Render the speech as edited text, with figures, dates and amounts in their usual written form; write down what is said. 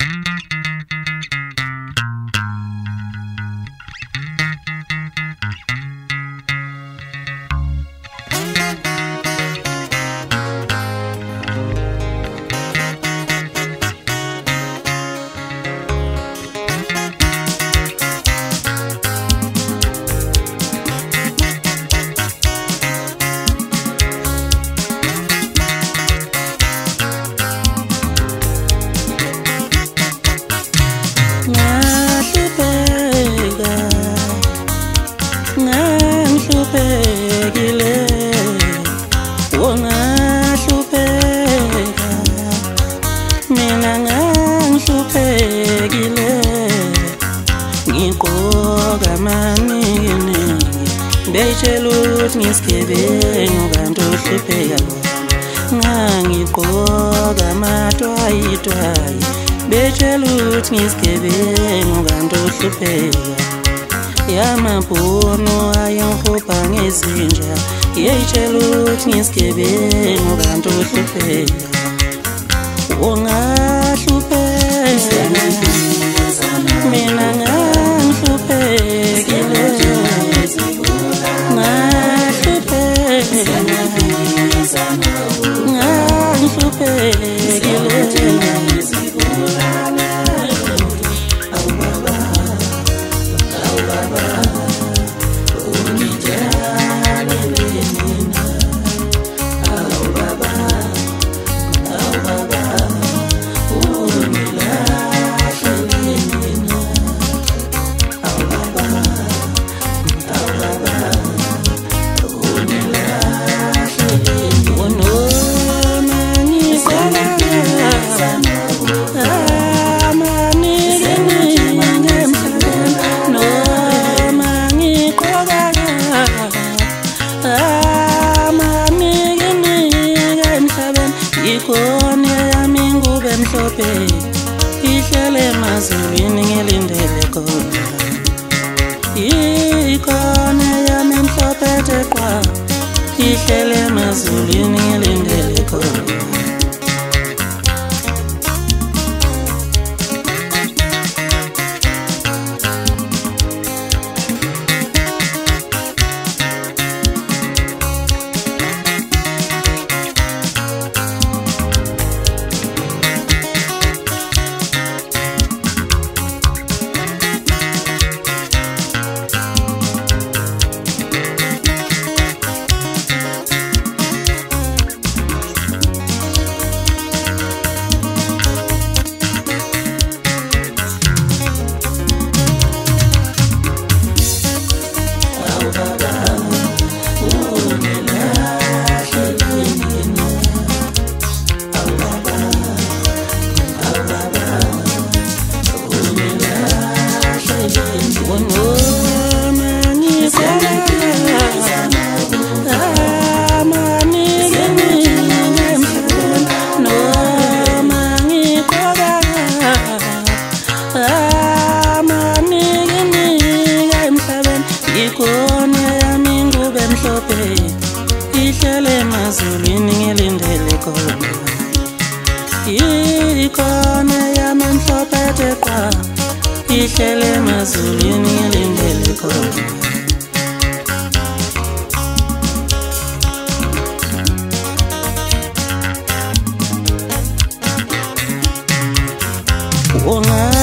Bechelut ngiskebeng kanti uhlupheka ngangigqoka amatwayi bechelut ngiskebeng kanti uhlupheka yamabhono ayangihopha ngezinja yechelut ngiskebeng kanti uhlupheka ungahlupheka mina ngangihluphekile Ikone yami ngube mhlophe ihlele emazulwini ngilindele khona ikone yami mhlophe teqwa ihlele emazulwini ngilindele khona Ikone yami ngube mhlophe ihlele emazulwini ngilindele khona ikone yami mhlophe teqwa ihlele emazulwini ngilindele khona Unga